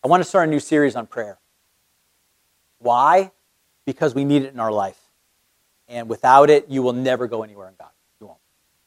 I want to start a new series on prayer. Why? Because we need it in our life. And without it, you will never go anywhere in God. You won't.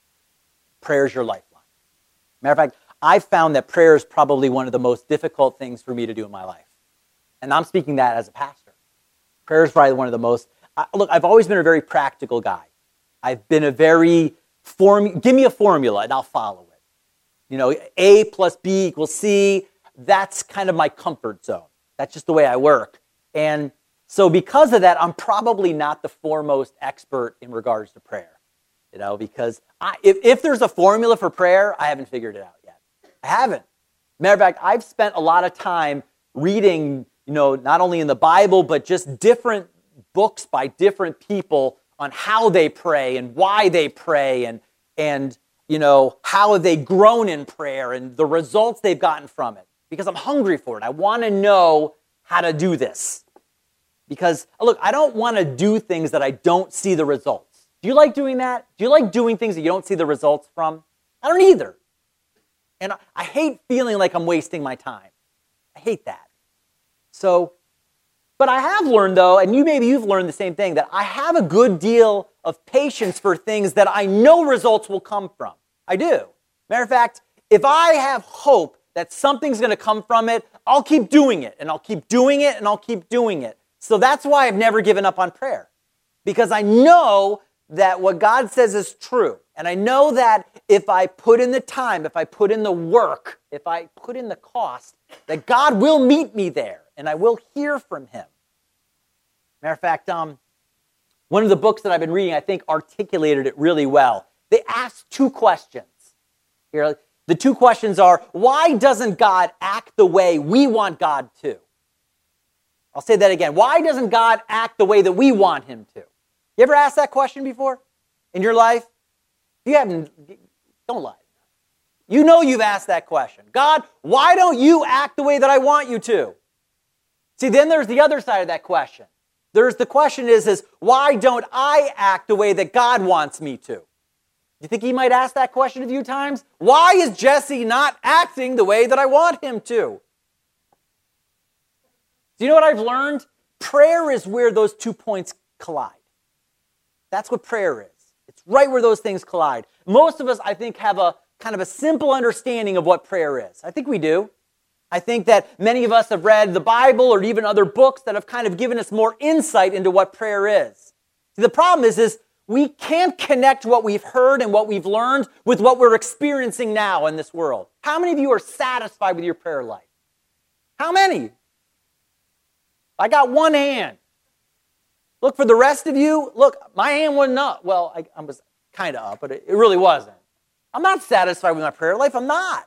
Prayer is your lifeline. Matter of fact, I've found that prayer is probably one of the most difficult things for me to do in my life. And I'm speaking that as a pastor. Prayer is probably one of the most... Look, I've always been a very practical guy. I've been a very... give me a formula and I'll follow it. You know, A plus B equals C. That's kind of my comfort zone. That's just the way I work. And so because of that, I'm probably not the foremost expert in regards to prayer. You know, because if there's a formula for prayer, I haven't figured it out yet. I haven't. Matter of fact, I've spent a lot of time reading, you know, not only in the Bible, but just different books by different people on how they pray and why they pray and you know, how have they grown in prayer and the results they've gotten from it. Because I'm hungry for it. I want to know how to do this. Because, look, I don't want to do things that I don't see the results. Do you like doing that? Do you like doing things that you don't see the results from? I don't either. And I hate feeling like I'm wasting my time. I hate that. So, but I have learned, though, and maybe you've learned the same thing, that I have a good deal of patience for things that I know results will come from. I do. Matter of fact, if I have hope that something's going to come from it, I'll keep doing it, and I'll keep doing it, and I'll keep doing it. So that's why I've never given up on prayer. Because I know that what God says is true. And I know that if I put in the time, if I put in the work, if I put in the cost, that God will meet me there, and I will hear from Him. Matter of fact, one of the books that I've been reading, I think, articulated it really well. They asked two questions. Here, the two questions are, why doesn't God act the way we want God to? I'll say that again. Why doesn't God act the way that we want Him to? You ever asked that question before in your life? If you haven't, don't lie. You know you've asked that question. God, why don't you act the way that I want you to? See, then there's the other side of that question. There's the question is why don't I act the way that God wants me to? You think He might ask that question a few times? Why is Jesse not acting the way that I want him to? Do you know what I've learned? Prayer is where those 2 points collide. That's what prayer is. It's right where those things collide. Most of us, I think, have a kind of a simple understanding of what prayer is. I think we do. I think that many of us have read the Bible or even other books that have kind of given us more insight into what prayer is. See, the problem is we can't connect what we've heard and what we've learned with what we're experiencing now in this world. How many of you are satisfied with your prayer life? How many? I got one hand. Look, for the rest of you, look, my hand wasn't up. Well, I was kind of up, but it really wasn't. I'm not satisfied with my prayer life. I'm not.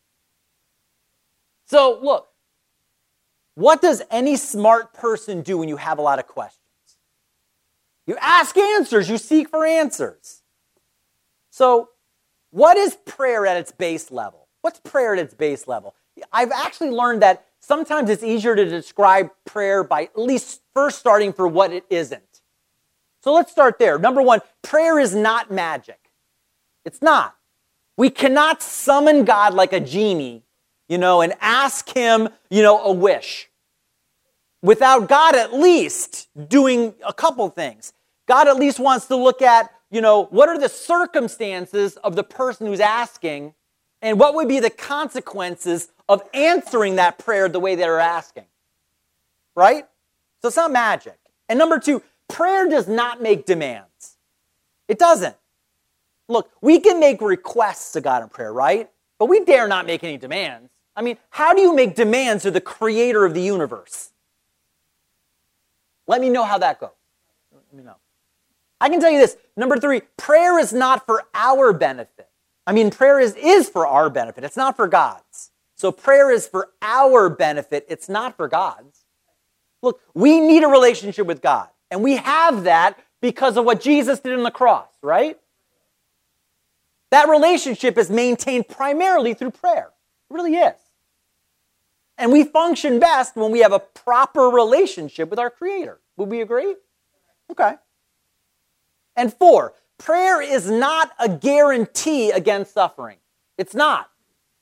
So, look, what does any smart person do when you have a lot of questions? You ask answers. You seek for answers. So, what is prayer at its base level? What's prayer at its base level? I've actually learned that sometimes it's easier to describe prayer by at least first starting for what it isn't. So let's start there. Number one, prayer is not magic. It's not. We cannot summon God like a genie, and ask Him, a wish. Without God at least doing a couple things. God at least wants to look at, what are the circumstances of the person who's asking, and what would be the consequences of answering that prayer the way they're asking. Right? So it's not magic. And number two, prayer does not make demands. It doesn't. Look, we can make requests to God in prayer, right? But we dare not make any demands. I mean, how do you make demands to the creator of the universe? Let me know how that goes. Let me know. I can tell you this. Number three, prayer is not for our benefit. I mean, prayer is for our benefit. It's not for God's. So prayer is for our benefit. It's not for God's. Look, we need a relationship with God. And we have that because of what Jesus did on the cross, right? That relationship is maintained primarily through prayer. It really is. And we function best when we have a proper relationship with our Creator. Would we agree? Okay. And four, prayer is not a guarantee against suffering. It's not.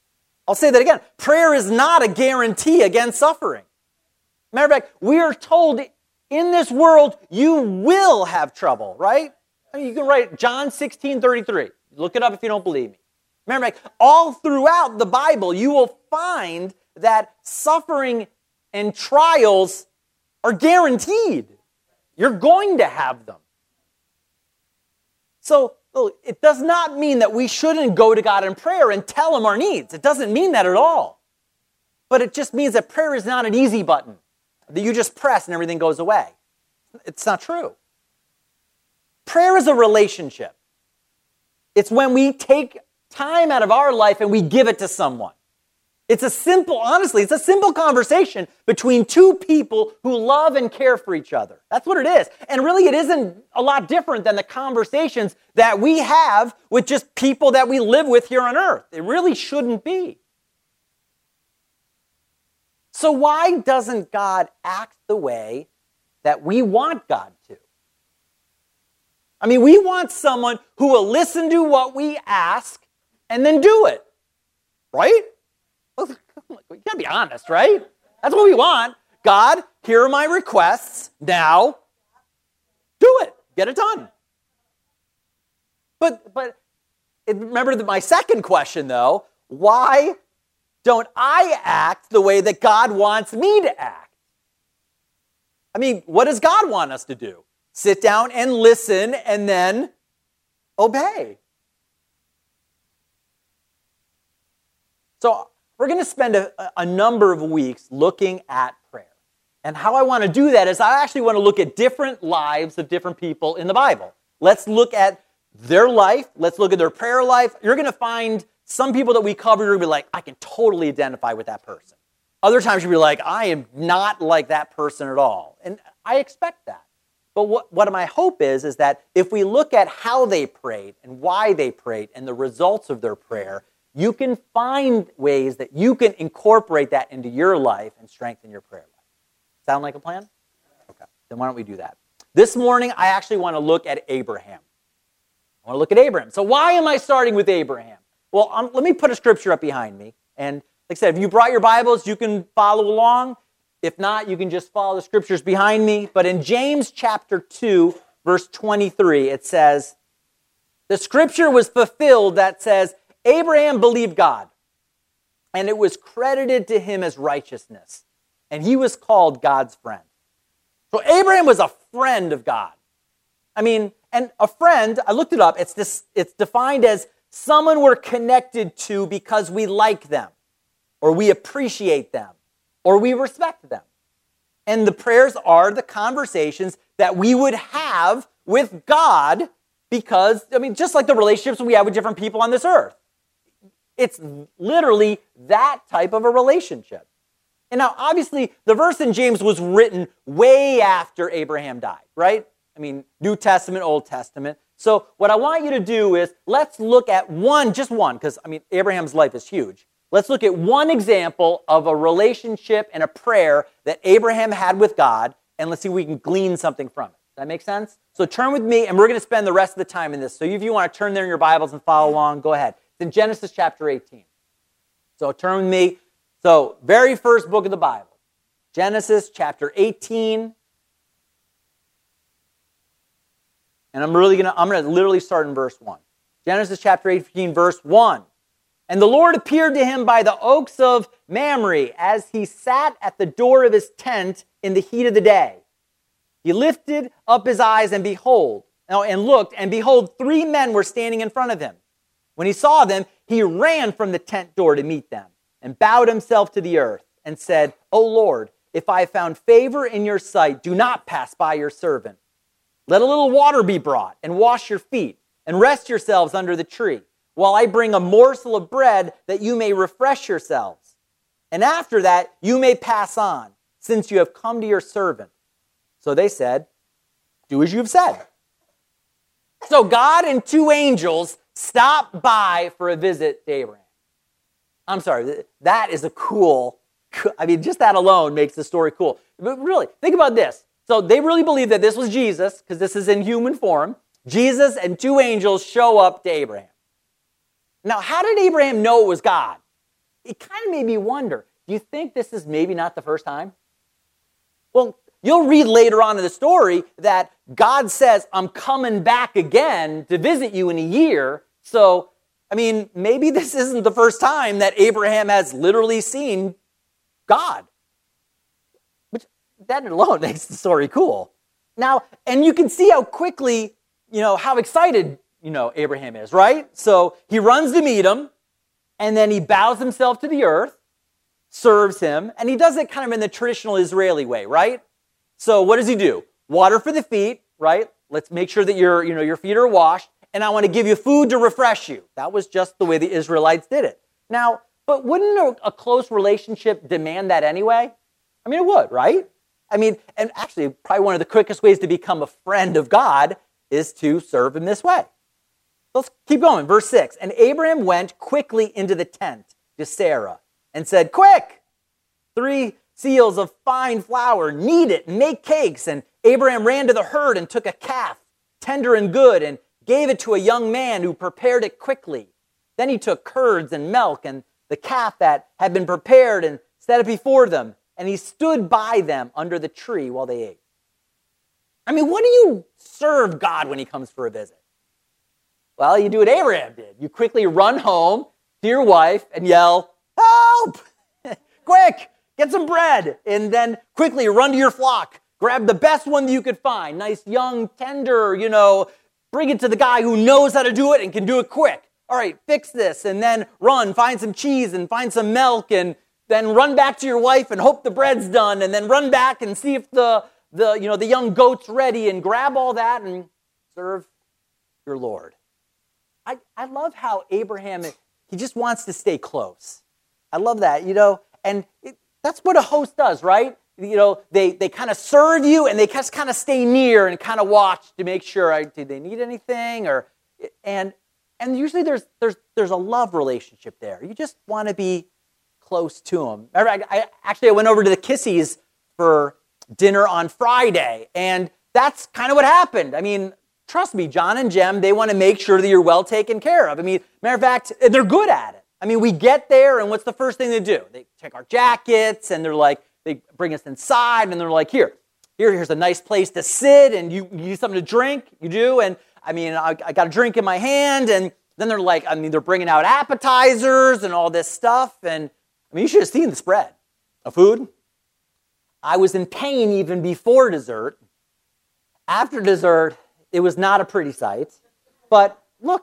I'll say that again. Prayer is not a guarantee against suffering. Matter of fact, we are told in this world you will have trouble, right? I mean, you can write John 16:33. Look it up if you don't believe me. Matter of fact, all throughout the Bible, you will find that suffering and trials are guaranteed. You're going to have them. So, it does not mean that we shouldn't go to God in prayer and tell Him our needs. It doesn't mean that at all. But it just means that prayer is not an easy button that you just press and everything goes away. It's not true. Prayer is a relationship. It's when we take time out of our life and we give it to someone. Honestly, it's a simple conversation between two people who love and care for each other. That's what it is. And really, it isn't a lot different than the conversations that we have with just people that we live with here on earth. It really shouldn't be. So why doesn't God act the way that we want God to? I mean, we want someone who will listen to what we ask and then do it. Right? You gotta be honest, right? That's what we want. God, here are my requests. Now, do it. Get it done. But remember my second question, though. Why don't I act the way that God wants me to act? I mean, what does God want us to do? Sit down and listen and then obey. So, we're going to spend a number of weeks looking at prayer. And how I want to do that is I actually want to look at different lives of different people in the Bible. Let's look at their life. Let's look at their prayer life. You're going to find some people that we cover, you're going to be like, I can totally identify with that person. Other times you'll be like, I am not like that person at all. And I expect that. But what my hope is that if we look at how they prayed and why they prayed and the results of their prayer, you can find ways that you can incorporate that into your life and strengthen your prayer life. Sound like a plan? Okay, then why don't we do that? This morning, I actually want to look at Abraham. I want to look at Abraham. So why am I starting with Abraham? Well, let me put a scripture up behind me. And like I said, if you brought your Bibles, you can follow along. If not, you can just follow the scriptures behind me. But in James chapter 2, verse 23, it says, the scripture was fulfilled that says, Abraham believed God, and it was credited to him as righteousness, and he was called God's friend. So Abraham was a friend of God. I mean, and a friend, I looked it up, it's defined as someone we're connected to because we like them, or we appreciate them, or we respect them. And the prayers are the conversations that we would have with God because, I mean, just like the relationships we have with different people on this earth. It's literally that type of a relationship. And now, obviously, the verse in James was written way after Abraham died, right? I mean, New Testament, Old Testament. So what I want you to do is, let's look at just one, because, I mean, Abraham's life is huge. Let's look at one example of a relationship and a prayer that Abraham had with God, and let's see if we can glean something from it. Does that make sense? So turn with me, and we're going to spend the rest of the time in this. So if you want to turn there in your Bibles and follow along, go ahead. It's in Genesis chapter 18. So turn with me. So very first book of the Bible. Genesis chapter 18. And I'm going to literally start in verse 1. Genesis chapter 18, verse 1. And the Lord appeared to him by the oaks of Mamre as he sat at the door of his tent in the heat of the day. He lifted up his eyes and looked, and behold, 3 men were standing in front of him. When he saw them, he ran from the tent door to meet them and bowed himself to the earth and said, O Lord, if I have found favor in your sight, do not pass by your servant. Let a little water be brought and wash your feet and rest yourselves under the tree while I bring a morsel of bread that you may refresh yourselves. And after that, you may pass on, since you have come to your servant. So they said, do as you have said. So God and 2 angels stopped by for a visit to Abraham. I'm sorry, that is just that alone makes the story cool. But really, think about this. So they really believe that this was Jesus, because this is in human form. Jesus and 2 angels show up to Abraham. Now, how did Abraham know it was God? it kind of made me wonder, do you think this is maybe not the first time? Well, you'll read later on in the story that God says, I'm coming back again to visit you in a year. So, I mean, maybe this isn't the first time that Abraham has literally seen God. Which, that alone makes the story cool. Now, and you can see how quickly, how excited, Abraham is, right? So he runs to meet him, and then he bows himself to the earth, serves him, and he does it kind of in the traditional Israeli way, right? So what does he do? Water for the feet, right? Let's make sure that your feet are washed, and I want to give you food to refresh you. That was just the way the Israelites did it. Now, but wouldn't a close relationship demand that anyway? I mean, it would, right? I mean, and actually, probably one of the quickest ways to become a friend of God is to serve him this way. Let's keep going. Verse 6. And Abraham went quickly into the tent to Sarah and said, quick, 3 seals of fine flour, knead it and make cakes. And Abraham ran to the herd and took a calf, tender and good, and gave it to a young man who prepared it quickly. Then he took curds and milk and the calf that had been prepared and set it before them. And he stood by them under the tree while they ate. I mean, what do you serve God when he comes for a visit? Well, you do what Abraham did. You quickly run home to your wife and yell, help! Quick, get some bread. And then quickly run to your flock. Grab the best one that you could find. Nice, young, tender, bring it to the guy who knows how to do it and can do it quick. All right, fix this. And then run, find some cheese and find some milk. And then run back to your wife and hope the bread's done. And then run back and see if the young goat's ready. And grab all that and serve your Lord. I love how Abraham, he just wants to stay close. I love that, and that's what a host does, right? They kind of serve you and they just kind of stay near and kind of watch to make sure, do they need anything? And usually there's a love relationship there. You just want to be close to them. I went over to the Kissies for dinner on Friday, and that's kind of what happened. I mean, trust me, John and Jem, they want to make sure that you're well taken care of. I mean, matter of fact, they're good at it. I mean, we get there, and what's the first thing they do? They check our jackets, and they bring us inside, and they're like, here's a nice place to sit, and you need something to drink. You do, and I mean, I got a drink in my hand, and then they're bringing out appetizers and all this stuff, and I mean, you should have seen the spread of food. I was in pain even before dessert. After dessert, it was not a pretty sight, but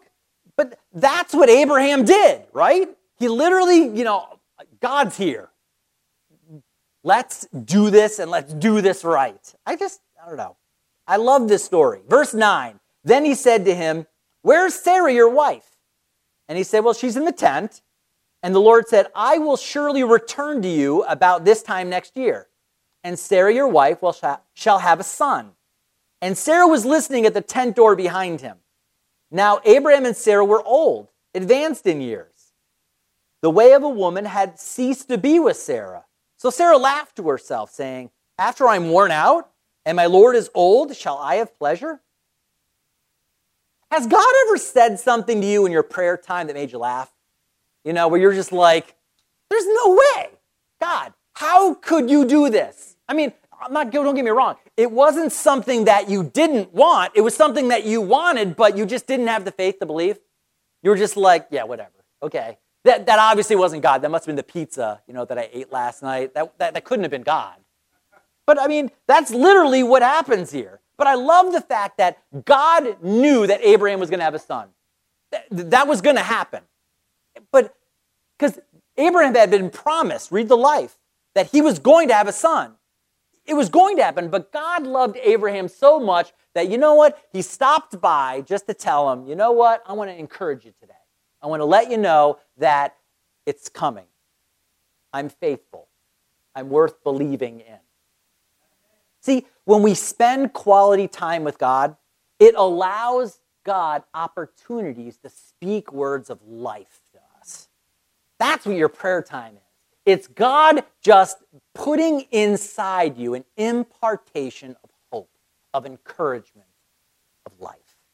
that's what Abraham did, right? He literally, God's here. Let's do this and let's do this right. I don't know. I love this story. Verse 9, then he said to him, where's Sarah, your wife? And he said, well, she's in the tent. And the Lord said, I will surely return to you about this time next year. And Sarah, your wife, shall have a son. And Sarah was listening at the tent door behind him. Now Abraham and Sarah were old, advanced in years. The way of a woman had ceased to be with Sarah. So Sarah laughed to herself, saying, after I'm worn out and my Lord is old, shall I have pleasure? Has God ever said something to you in your prayer time that made you laugh? Where you're just like, there's no way. God, how could you do this? I mean, don't get me wrong. It wasn't something that you didn't want. It was something that you wanted, but you just didn't have the faith to believe. You were just like, yeah, whatever. Okay. That obviously wasn't God. That must have been the pizza, that I ate last night. That couldn't have been God. But I mean, that's literally what happens here. But I love the fact that God knew that Abraham was going to have a son. That was going to happen. But because Abraham had been promised, read the life, that he was going to have a son. It was going to happen, but God loved Abraham so much that, he stopped by just to tell him, I want to encourage you today. I want to let you know that it's coming. I'm faithful. I'm worth believing in. See, when we spend quality time with God, it allows God opportunities to speak words of life to us. That's what your prayer time is. It's God just putting inside you an impartation of hope, of encouragement, of life.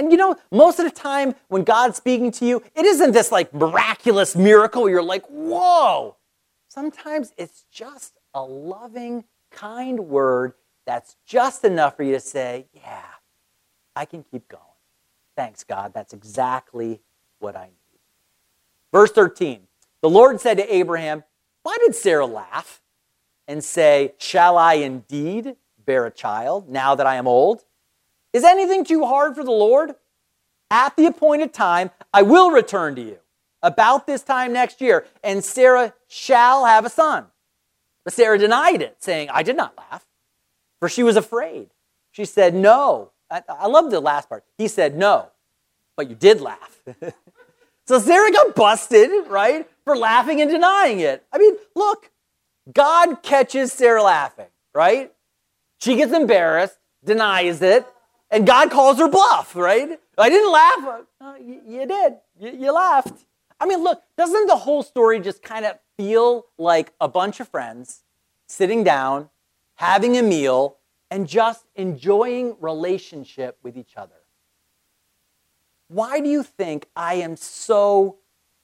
And most of the time when God's speaking to you, it isn't this like miraculous miracle where you're like, whoa. Sometimes it's just a loving, kind word that's just enough for you to say, yeah, I can keep going. Thanks, God. That's exactly what I need. Verse 13, the Lord said to Abraham, why did Sarah laugh and say, shall I indeed bear a child now that I am old? Is anything too hard for the Lord? At the appointed time, I will return to you about this time next year, and Sarah shall have a son. But Sarah denied it, saying, I did not laugh, for she was afraid. She said, no. I love the last part. He said, no, but you did laugh. So Sarah got busted, right, for laughing and denying it. I mean, look, God catches Sarah laughing, right? She gets embarrassed, denies it, and God calls her bluff, right? I didn't laugh. You did. You laughed. I mean, look, doesn't the whole story just kind of feel like a bunch of friends sitting down, having a meal, and just enjoying relationship with each other? Why do you think I am so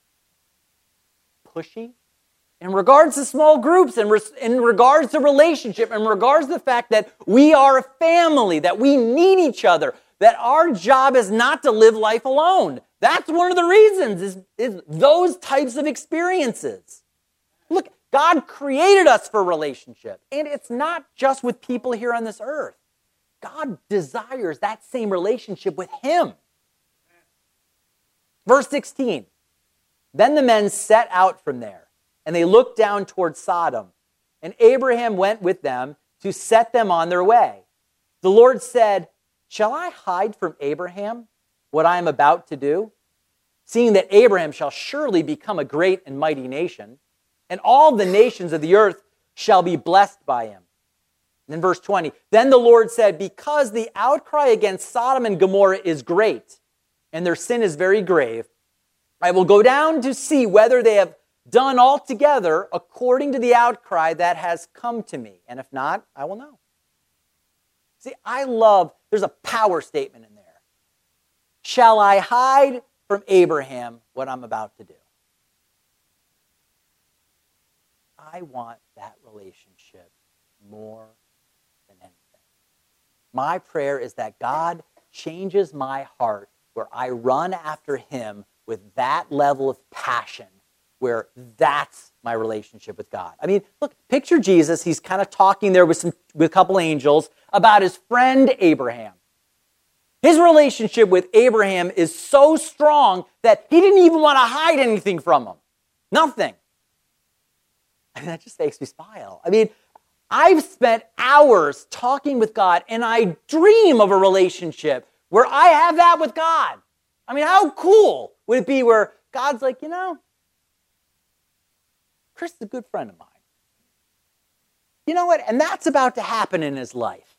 pushy in regards to small groups, in regards to relationship, in regards to the fact that we are a family, that we need each other, that our job is not to live life alone? That's one of the reasons, is those types of experiences. Look, God created us for relationship, and it's not just with people here on this earth. God desires that same relationship with Him. Verse 16, then the men set out from there, and they looked down toward Sodom, and Abraham went with them to set them on their way. The Lord said, shall I hide from Abraham what I am about to do? Seeing that Abraham shall surely become a great and mighty nation, and all the nations of the earth shall be blessed by him. And then verse 20, then the Lord said, because the outcry against Sodom and Gomorrah is great, and their sin is very grave, I will go down to see whether they have done altogether according to the outcry that has come to me. And if not, I will know. See, there's a power statement in there. Shall I hide from Abraham what I'm about to do? I want that relationship more than anything. My prayer is that God changes my heart where I run after Him with that level of passion, where that's my relationship with God. I mean, look, picture Jesus. He's kind of talking there with a couple angels about his friend Abraham. His relationship with Abraham is so strong that he didn't even want to hide anything from him. Nothing. I mean, that just makes me smile. I mean, I've spent hours talking with God, and I dream of a relationship where I have that with God. I mean, how cool would it be where God's like, Chris is a good friend of mine. You know what? And that's about to happen in his life.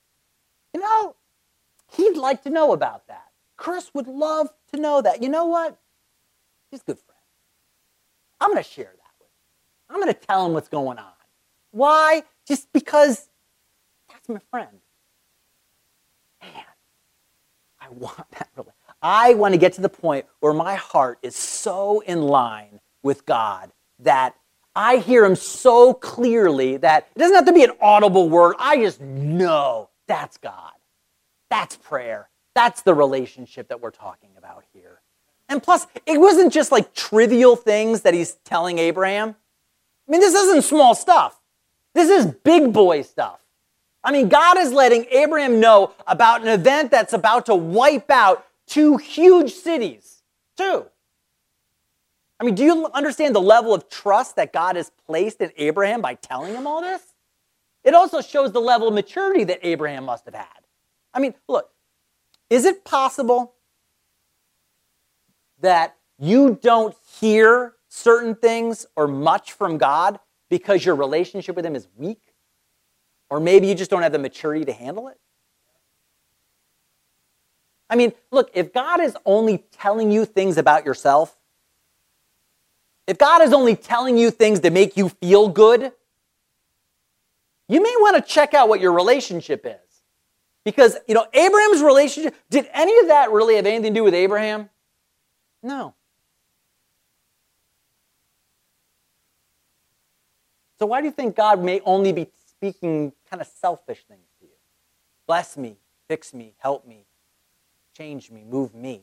He'd like to know about that. Chris would love to know that. You know what? He's a good friend. I'm going to share that with him. I'm going to tell him what's going on. Why? Just because that's my friend. Man, I want that relationship. I want to get to the point where my heart is so in line with God that I hear Him so clearly that it doesn't have to be an audible word. I just know that's God. That's prayer. That's the relationship that we're talking about here. And plus, it wasn't just like trivial things that He's telling Abraham. I mean, this isn't small stuff. This is big boy stuff. I mean, God is letting Abraham know about an event that's about to wipe out 2 huge cities. 2. I mean, do you understand the level of trust that God has placed in Abraham by telling him all this? It also shows the level of maturity that Abraham must have had. I mean, look, is it possible that you don't hear certain things or much from God because your relationship with Him is weak? Or maybe you just don't have the maturity to handle it? I mean, look, if God is only telling you things about yourself, if God is only telling you things to make you feel good, you may want to check out what your relationship is. Because, Abraham's relationship, did any of that really have anything to do with Abraham? No. So why do you think God may only be speaking kind of selfish things to you? Bless me, fix me, help me, change me, move me.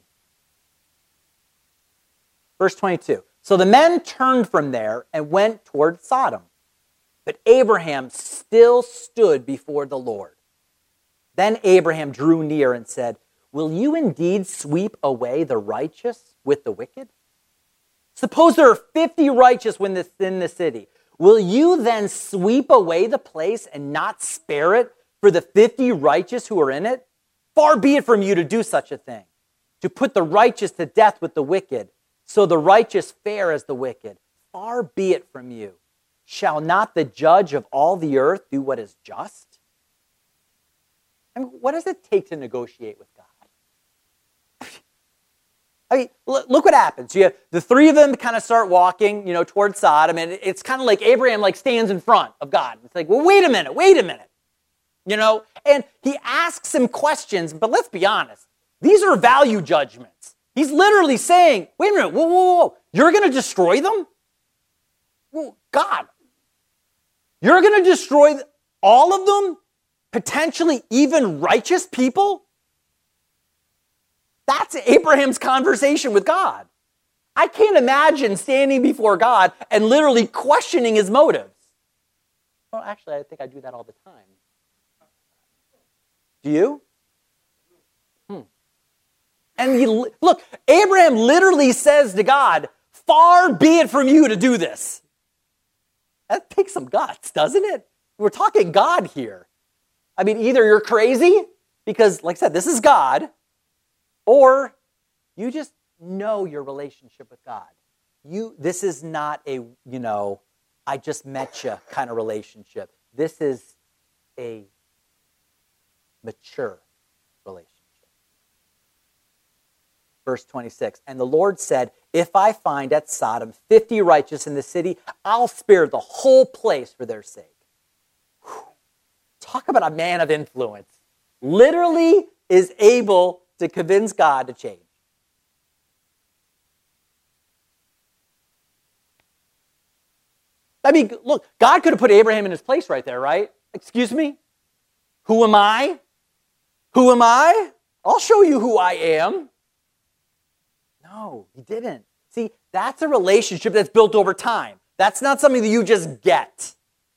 Verse 22. So the men turned from there and went toward Sodom. But Abraham still stood before the Lord. Then Abraham drew near and said, will you indeed sweep away the righteous with the wicked? Suppose there are 50 righteous in the city. Will you then sweep away the place and not spare it for the 50 righteous who are in it? Far be it from you to do such a thing, to put the righteous to death with the wicked, so the righteous fare as the wicked. Far be it from you. Shall not the judge of all the earth do what is just? I mean, what does it take to negotiate with God? I mean, look what happens. You have the three of them kind of start walking, towards Sodom, and it's kind of like Abraham stands in front of God. It's like, well, wait a minute. And he asks him questions, but let's be honest. These are value judgments. He's literally saying, wait a minute, whoa. You're going to destroy them? Well, God, you're going to destroy all of them? Potentially even righteous people? That's Abraham's conversation with God. I can't imagine standing before God and literally questioning his motives. Well, actually, I think I do that all the time. Do you? And look, Abraham literally says to God, far be it from you to do this. That takes some guts, doesn't it? We're talking God here. I mean, either you're crazy, because, like I said, this is God, or you just know your relationship with God. This is not a, I just met you kind of relationship. This is a mature relationship. Verse 26, and the Lord said, if I find at Sodom 50 righteous in the city, I'll spare the whole place for their sake. Talk about a man of influence. Literally is able to convince God to change. I mean, look, God could have put Abraham in his place right there, right? Excuse me? Who am I? Who am I? I'll show you who I am. No, he didn't. See, that's a relationship that's built over time. That's not something that you just get.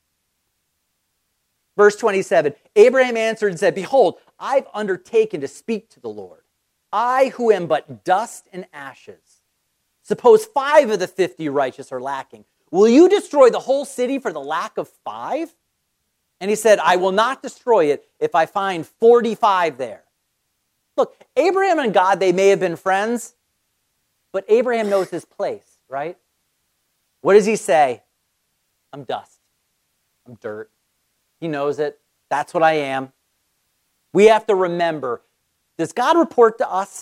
Verse 27, Abraham answered and said, behold, I've undertaken to speak to the Lord. I who am but dust and ashes. Suppose 5 of the 50 righteous are lacking. Will you destroy the whole city for the lack of 5? And he said, I will not destroy it if I find 45 there. Look, Abraham and God, they may have been friends, but Abraham knows his place, right? What does he say? I'm dust. I'm dirt. He knows it. That's what I am. We have to remember, does God report to us?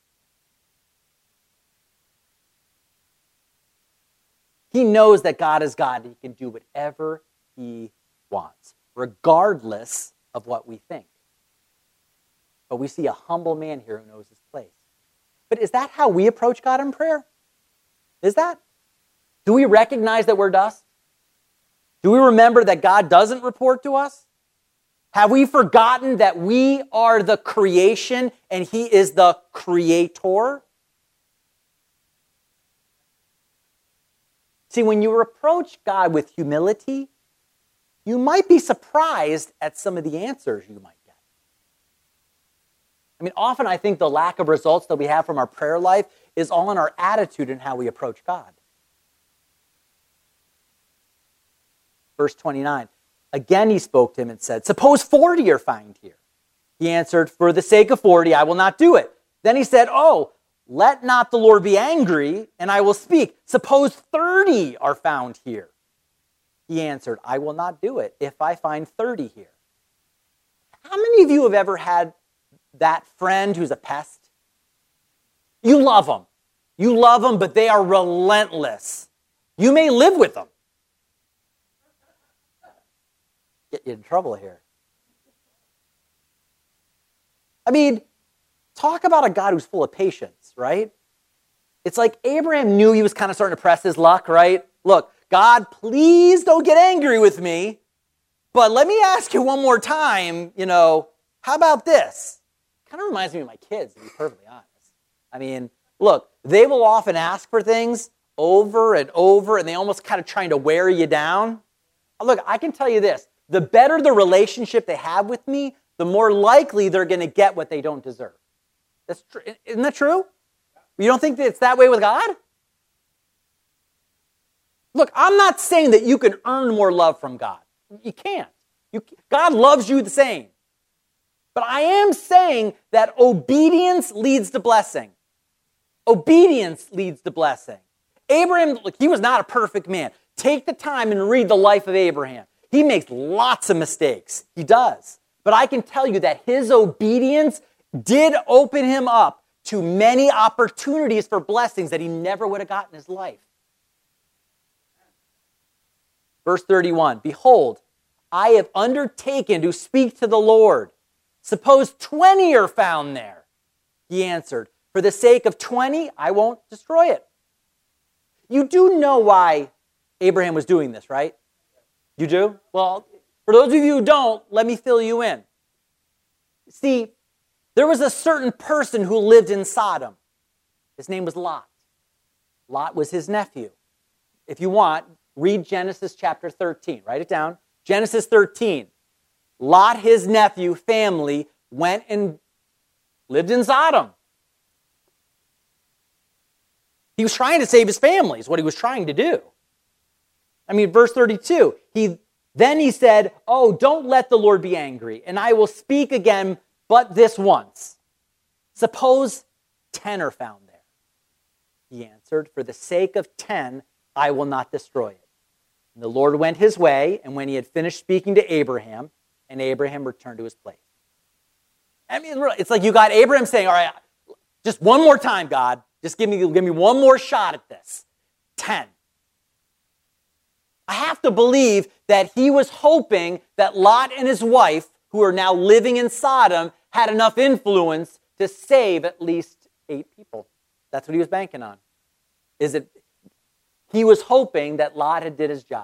He knows that God is God. He can do whatever he wants, regardless of what we think. But we see a humble man here who knows his place. But is that how we approach God in prayer? Is that? Do we recognize that we're dust? Do we remember that God doesn't report to us? Have we forgotten that we are the creation and he is the creator? See, when you approach God with humility, you might be surprised at some of the answers you might get. I mean, often I think the lack of results that we have from our prayer life is all in our attitude and how we approach God. Verse 29, again he spoke to him and said, suppose 40 are found here. He answered, for the sake of 40, I will not do it. Then he said, oh, let not the Lord be angry, and I will speak. Suppose 30 are found here. He answered, I will not do it if I find 30 here. How many of you have ever had that friend who's a pest? You love them. You love them, but they are relentless. You may live with them. Get you in trouble here. I mean, talk about a God who's full of patience, right? It's like Abraham knew he was kind of starting to press his luck, right? Look, God, please don't get angry with me, but let me ask you one more time, how about this? Kind of reminds me of my kids, to be perfectly honest. I mean, look, they will often ask for things over and over, and they almost kind of trying to wear you down. Look, I can tell you this, the better the relationship they have with me, the more likely they're going to get what they don't deserve. That's true. Isn't that true? You don't think that it's that way with God? Look, I'm not saying that you can earn more love from God. You can't. God loves you the same. But I am saying that obedience leads to blessing. Obedience leads to blessing. Abraham, look, he was not a perfect man. Take the time and read the life of Abraham. He makes lots of mistakes. He does. But I can tell you that his obedience did open him up to many opportunities for blessings that he never would have gotten in his life. Verse 31, behold, I have undertaken to speak to the Lord. Suppose 20 are found there. He answered, for the sake of 20, I won't destroy it. You do know why Abraham was doing this, right? You do? Well, for those of you who don't, let me fill you in. See, there was a certain person who lived in Sodom. His name was Lot. Lot was his nephew. If you want, read Genesis chapter 13. Write it down. Genesis 13. Lot, his nephew, family, went and lived in Sodom. He was trying to save his family, is what he was trying to do. I mean, verse 32, Then he said, oh, don't let the Lord be angry, and I will speak again but this once. Suppose 10 are found there. He answered, for the sake of 10, I will not destroy it. And the Lord went his way, and when he had finished speaking to Abraham, and Abraham returned to his place. I mean, it's like you got Abraham saying, all right, just one more time, God. Just give me one more shot at this. 10. I have to believe that he was hoping that Lot and his wife, who are now living in Sodom, had enough influence to save at least 8 people. That's what he was banking on. He was hoping that Lot had did his job.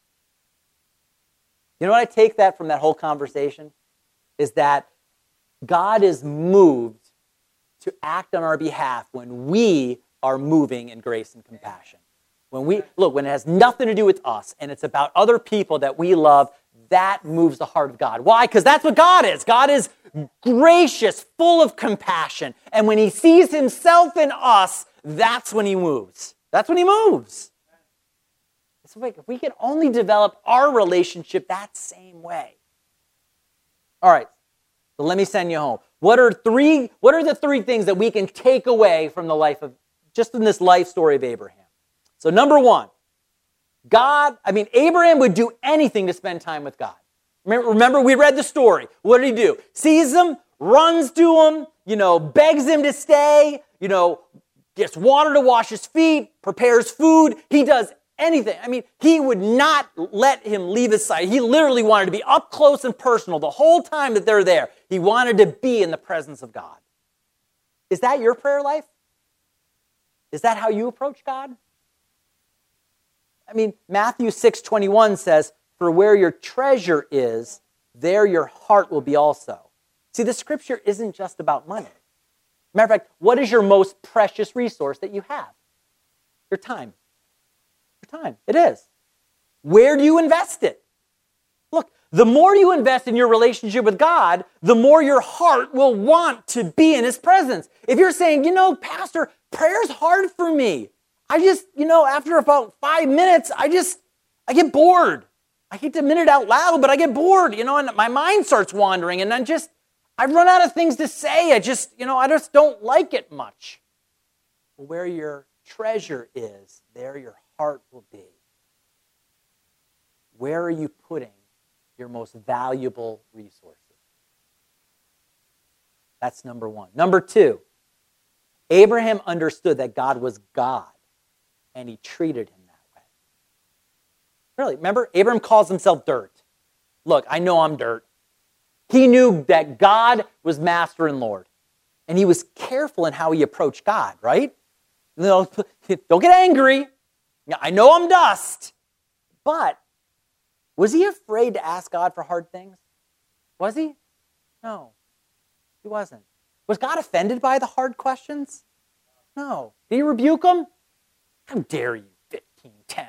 You know what I take that from that whole conversation? Is that God is moved to act on our behalf when we are moving in grace and compassion. When it has nothing to do with us and it's about other people that we love, that moves the heart of God. Why? Because that's what God is. God is gracious, full of compassion. And when he sees himself in us, that's when he moves. That's when he moves. It's like if we can only develop our relationship that same way. All right, so let me send you home. What are the 3 things that we can take away from the life of, just in this life story of Abraham? So number 1, Abraham would do anything to spend time with God. Remember, we read the story. What did he do? Sees him, runs to him, begs him to stay, gets water to wash his feet, prepares food. He does anything. He would not let him leave his side. He literally wanted to be up close and personal the whole time that they're there. He wanted to be in the presence of God. Is that your prayer life? Is that how you approach God? Matthew 6:21 says, for where your treasure is, there your heart will be also. See, the scripture isn't just about money. Matter of fact, what is your most precious resource that you have? Your time. Your time. It is. Where do you invest it? Look, the more you invest in your relationship with God, the more your heart will want to be in his presence. If you're saying, Pastor, prayer's hard for me. I just, after about 5 minutes, I get bored. I hate to admit it out loud, but I get bored, and my mind starts wandering, and I run out of things to say. I just don't like it much. Well, where your treasure is, there your heart will be. Where are you putting your most valuable resources? That's number 1. Number 2, Abraham understood that God was God, and he treated him that way. Really, remember, Abraham calls himself dirt. Look, I know I'm dirt. He knew that God was master and Lord. And he was careful in how he approached God, right? Don't get angry. I know I'm dust. But was he afraid to ask God for hard things? Was he? No, he wasn't. Was God offended by the hard questions? No. Did he rebuke him? How dare you, 15:10.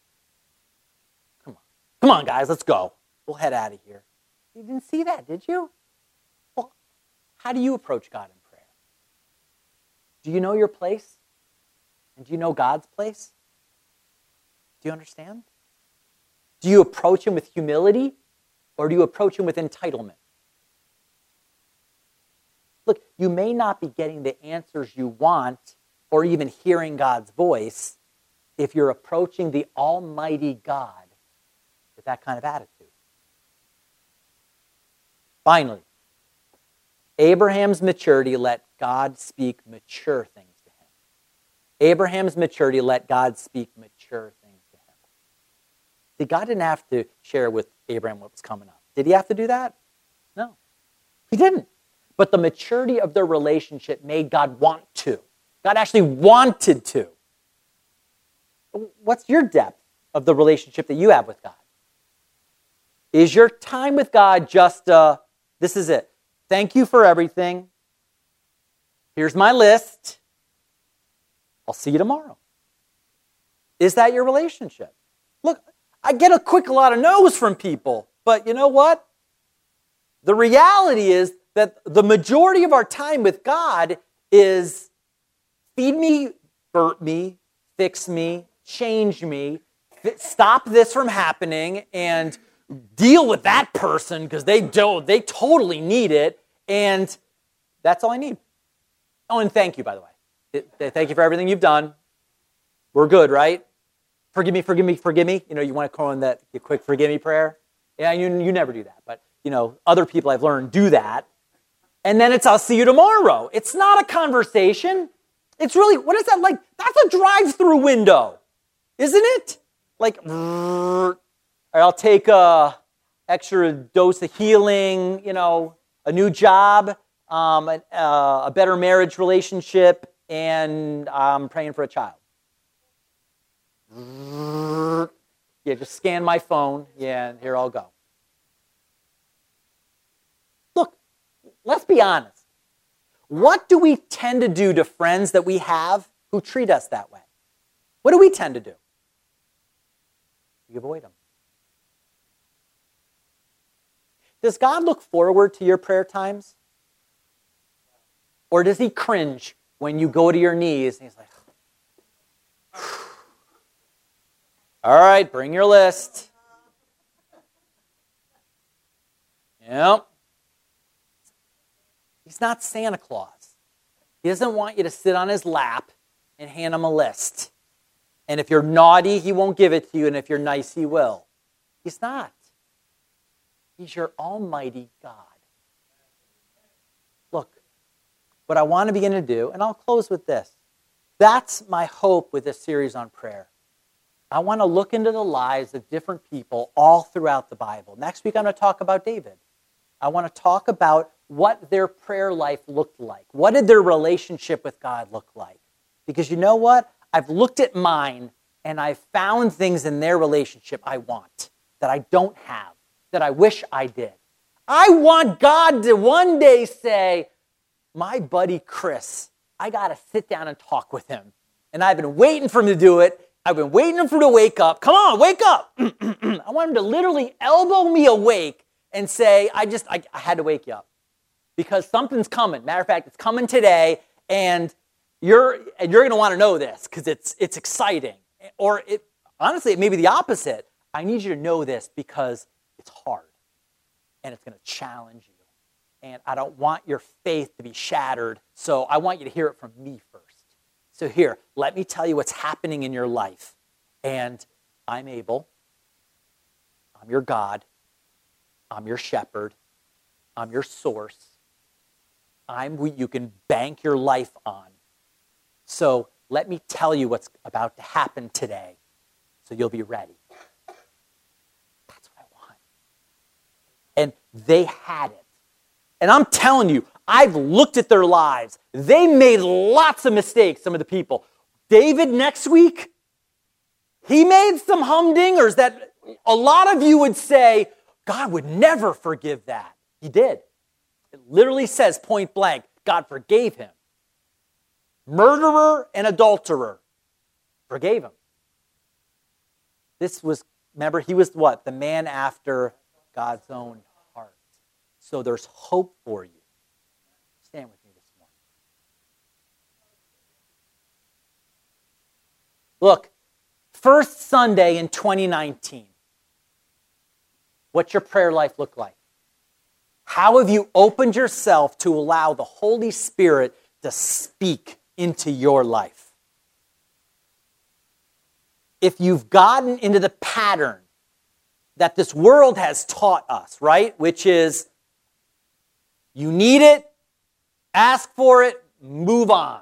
Come on, guys, let's go. We'll head out of here. You didn't see that, did you? Well, how do you approach God in prayer? Do you know your place? And do you know God's place? Do you understand? Do you approach him with humility, or do you approach him with entitlement? Look, you may not be getting the answers you want or even hearing God's voice if you're approaching the Almighty God with that kind of attitude. Finally, Abraham's maturity let God speak mature things to him. Abraham's maturity let God speak mature things to him. See, God didn't have to share with Abraham what was coming up. Did he have to do that? No, he didn't. But the maturity of their relationship made God want to. God actually wanted to. What's your depth of the relationship that you have with God? Is your time with God just, this is it. Thank you for everything. Here's my list. I'll see you tomorrow. Is that your relationship? Look, I get a lot of no's from people, but you know what? The reality is that the majority of our time with God is feed me, burp me, fix me, change me, stop this from happening, and deal with that person because they totally need it, and that's all I need. Oh, and thank you, by the way. Thank you for everything you've done. We're good, right? Forgive me, forgive me, forgive me. You want to call in that quick forgive me prayer? Yeah, you never do that, but other people I've learned do that. And then it's I'll see you tomorrow. It's not a conversation. It's really, what is that like? That's a drive-through window, isn't it? Like, I'll take a extra dose of healing, a new job, a better marriage relationship, and I'm praying for a child. Yeah, just scan my phone. Yeah, and here I'll go. Look, let's be honest. What do we tend to do to friends that we have who treat us that way? What do we tend to do? We avoid them. Does God look forward to your prayer times? Or does he cringe when you go to your knees and he's like, all right, bring your list. Yep. He's not Santa Claus. He doesn't want you to sit on his lap and hand him a list. And if you're naughty, he won't give it to you, and if you're nice, he will. He's not. He's your almighty God. Look, what I want to begin to do, and I'll close with this. That's my hope with this series on prayer. I want to look into the lives of different people all throughout the Bible. Next week, I'm going to talk about David. I want to talk about what their prayer life looked like. What did their relationship with God look like? Because you know what? I've looked at mine, and I've found things in their relationship I want, that I don't have, that I wish I did. I want God to one day say, my buddy Chris, I got to sit down and talk with him. And I've been waiting for him to do it. I've been waiting for him to wake up. Come on, wake up. I want him to literally elbow me awake and say, I had to wake you up. Because something's coming. Matter of fact, it's coming today, and you're going to want to know this because it's exciting. Or honestly, it may be the opposite. I need you to know this because it's hard, and it's going to challenge you. And I don't want your faith to be shattered, so I want you to hear it from me first. So here, let me tell you what's happening in your life. And I'm able. I'm your God. I'm your shepherd. I'm your source. I'm who you can bank your life on. So let me tell you what's about to happen today so you'll be ready. That's what I want. And they had it. And I'm telling you, I've looked at their lives. They made lots of mistakes, some of the people. David next week, he made some humdingers that a lot of you would say, God would never forgive that. He did. It literally says point blank, God forgave him. Murderer and adulterer, forgave him. This was, remember, he was what? The man after God's own heart. So there's hope for you. Stand with me this morning. Look, first Sunday in 2019. What's your prayer life look like? How have you opened yourself to allow the Holy Spirit to speak into your life? If you've gotten into the pattern that this world has taught us, right? Which is, you need it, ask for it, move on.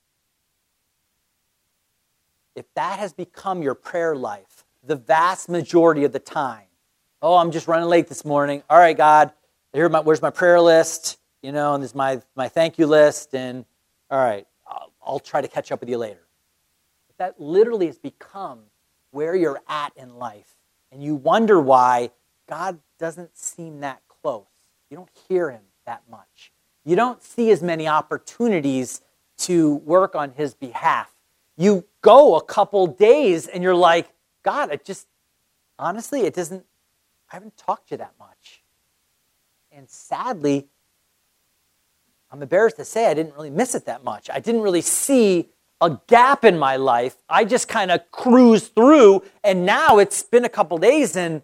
If that has become your prayer life, the vast majority of the time, oh, I'm just running late this morning. All right, God, where's my prayer list? And there's my thank you list. And all right, I'll try to catch up with you later. But that literally has become where you're at in life. And you wonder why God doesn't seem that close. You don't hear him that much. You don't see as many opportunities to work on his behalf. You go a couple days and you're like, God, honestly, I haven't talked to you that much. And sadly, I'm embarrassed to say I didn't really miss it that much. I didn't really see a gap in my life. I just kind of cruised through, and now it's been a couple days in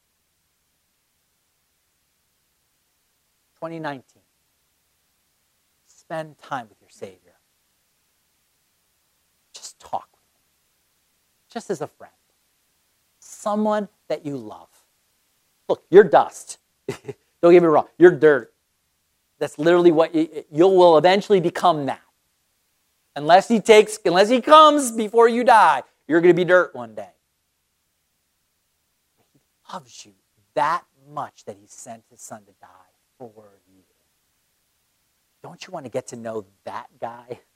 2019. Spend time with your Savior. Just talk with him. Just as a friend. Someone that you love. Look, you're dust. Don't get me wrong. You're dirt. That's literally what you will eventually become that. Unless he comes before you die, you're going to be dirt one day. He loves you that much that he sent his son to die for you. Don't you want to get to know that guy?